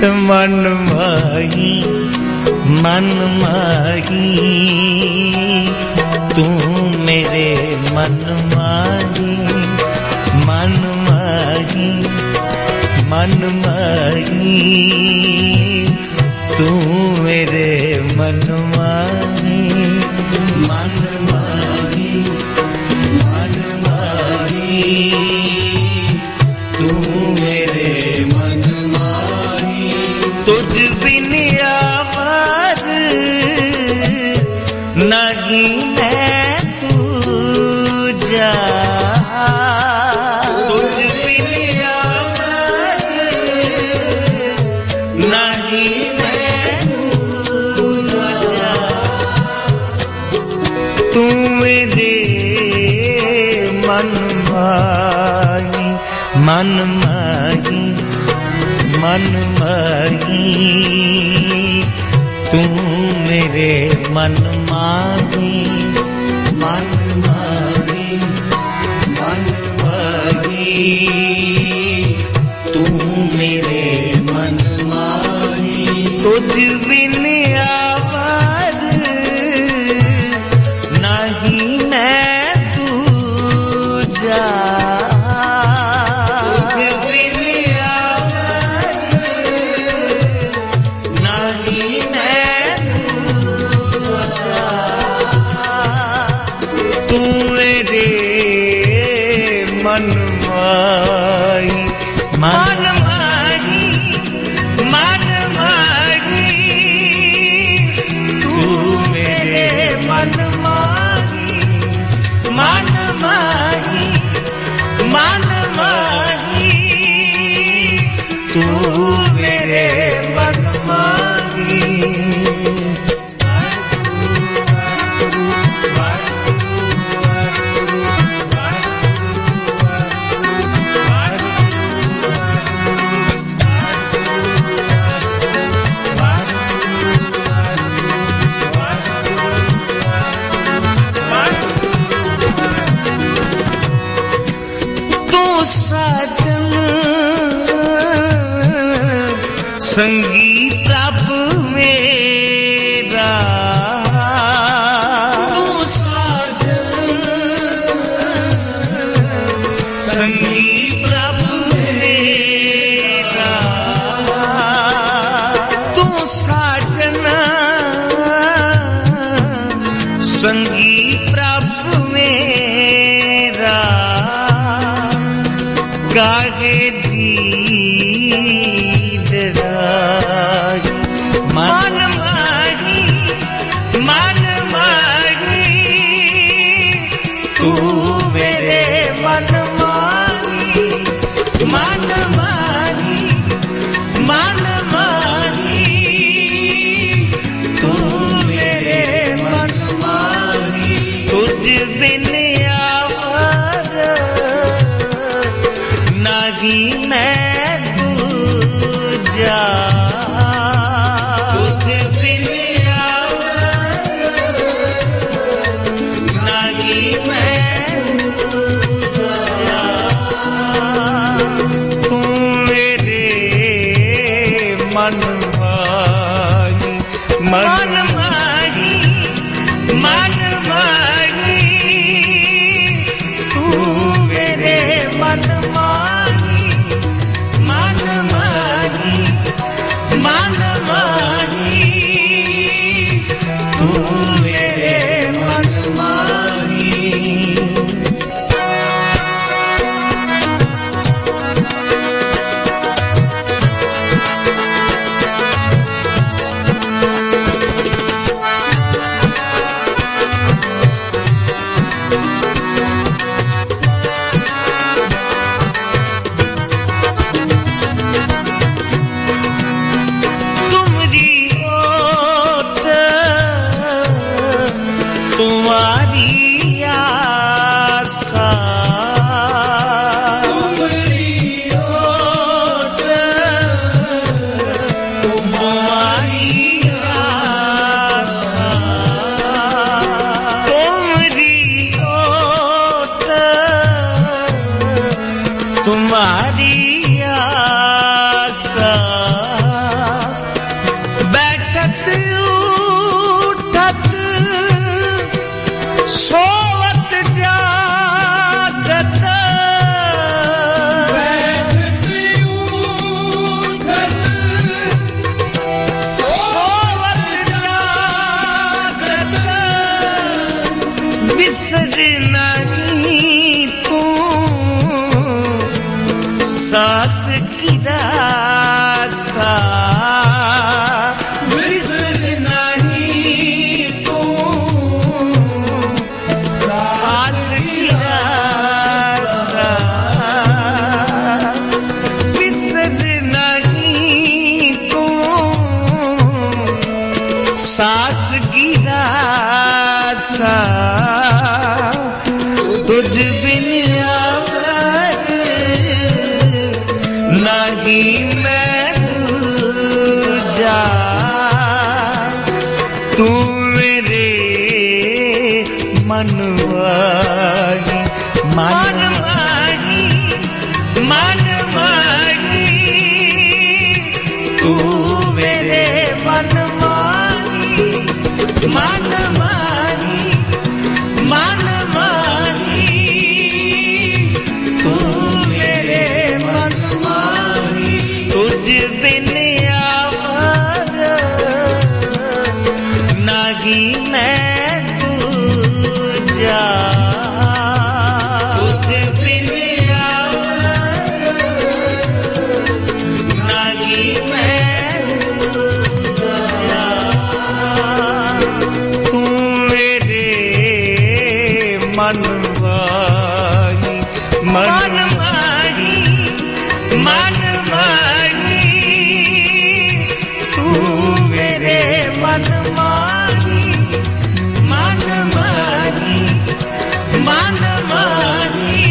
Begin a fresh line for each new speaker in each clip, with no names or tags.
मन माही मन माही तू मेरे मन माही मन माही मन माही तू मेरे मन माही मन माही मन माही तू मेरे मन माही तुझ बिन आवार नहीं मैं तुझा तुझ बिन आवार नहीं मैं तुझा तू मेरे मन माही मन माही मन माही तू मेरे मन माही मन माही मन माही तू मेरे मन माही तुझ बिन आवाज नहीं मैं तुझा मन माही मन माही मन माही तू मेरे मन माही मन माही मन माही तू मेरे मन माही संगीत अब मेरा तू साजन संगीत अब मेरा तू साजन संगीत अब मेरा गाहे मन माही मन माही तू मेरे मन माही मन माही मन माही तू मेरे मन माही तुझ बिन आवार नहीं मैं तुझा मन माही मन माही तू मेरे मन माही मन माही मन माही तू मेरे मन माही तुम्हारी आशा सांस की रासा बिसर नहीं तू, सांस की रासा बिसर नहीं तू, सांस की रासा तुझ बिन नहीं मैं दूजा, तू मेरे मनवागी मनवागी मनवागी, तू मेरे मनवागी मनवागी मनवागी, तू मेरे मनवागी, तुझ बिन आवारा नहीं मैं दूजा, तुझ बिन आवारा नहीं मैं दूजा, तू मेरे मनवागी मनवागी मनवागी, तू मेरे मनवागी मनवागी मनवागी,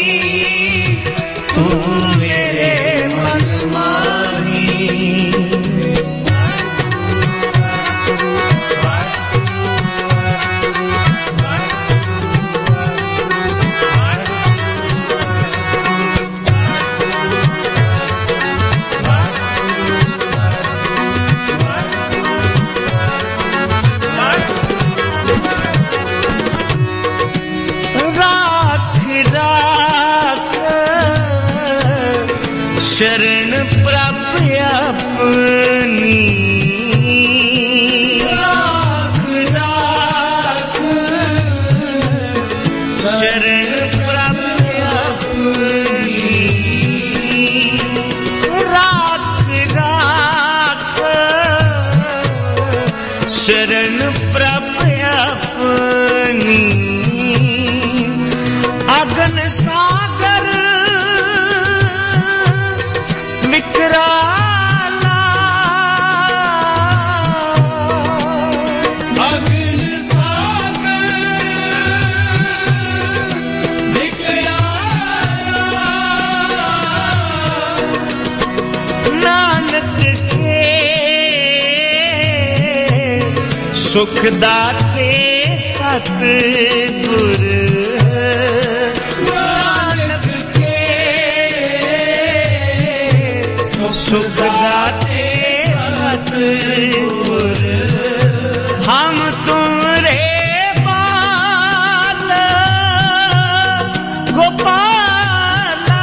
तू मेरे मनवागी। शरण प्रभु अपनी, राख राख शरण प्रभु अपनी, राख राख शरण प्रभु अपनी, अगन सागर विकराला, अगन सागर विकराला, नानक के सुख दाते सतगुर, सुख दाते सतगुर, हम तुमरे बाल गोपाला,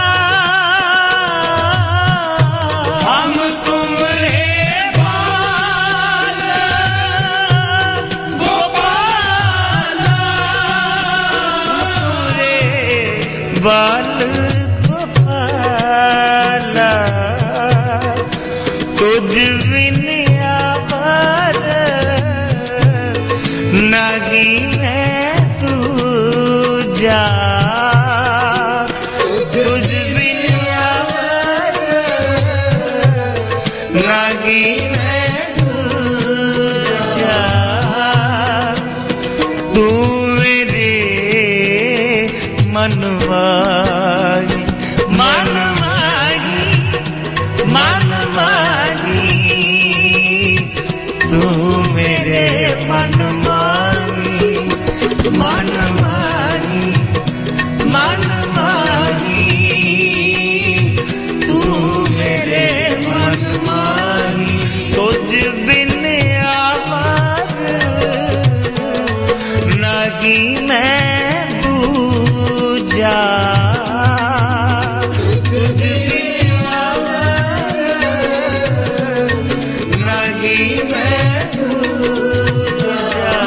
हम तुमरे बाल गोपाला, तुमरे बाल गोपाला, तुझ बिन आवारा नहीं मैं दूजा, तुझ बिन आवारा नहीं मैं दूजा, तू मेरे मनवागी मनवागी मनवागी, तू मेरे मनवागी मनवागी मनवागी, तू मेरे मनवागी, तुझ बिन आवारा नहीं मैं दूजा, नहीं मैं दूजा,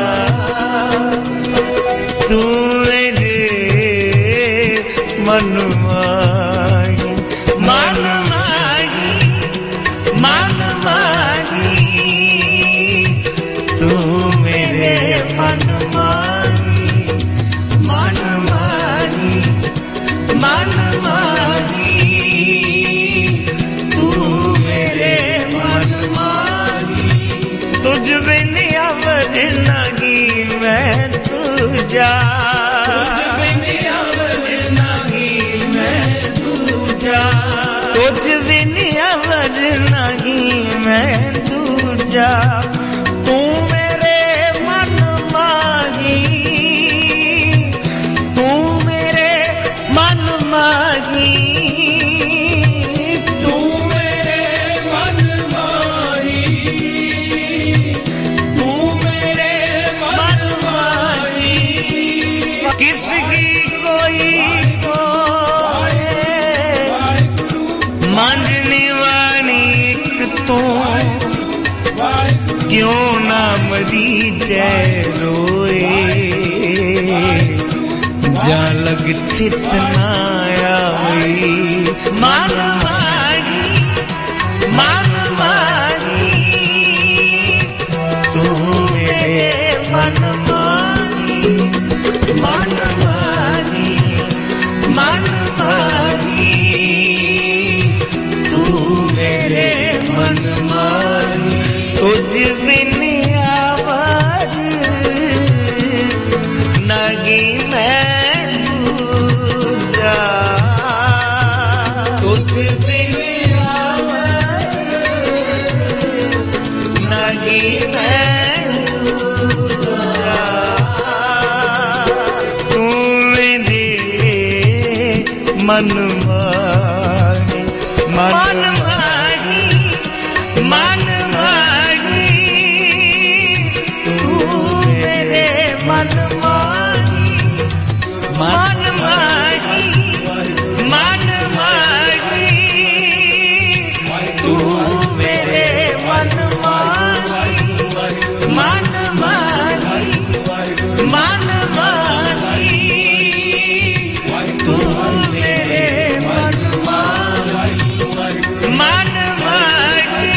दूजा तू मेरे मन माही, तू मेरे मन माही,
तू मेरे मन माही, तू मेरे मन माही।
किसकी कोई मांझने वाली एक तो क्यों ना मरी जय रोए, जा लग चितना आई मान मारी, मान मारी, तू मेरे मन मारी, मन मारी, मन मारी, तू मेरे मन मारी। तुझ बिन आवाज नगी मैं दूजा, तुझ बिन आवाज नगी मैं दूजा, तू मेरे मन मारी, मन मारी, मन मारी, तू मेरे मन मारी, मन मारी, मन मारी, तू मेरे मन मारी, मन मारी, मन मारी, तू मेरे मन मारी, मन मारी,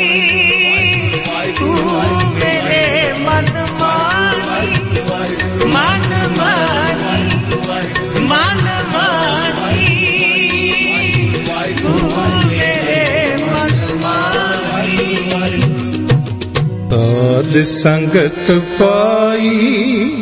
तू मेरे मन मारी, मन मारी, मन मारी, तू मेरे मन मारी।
साध संगत पाई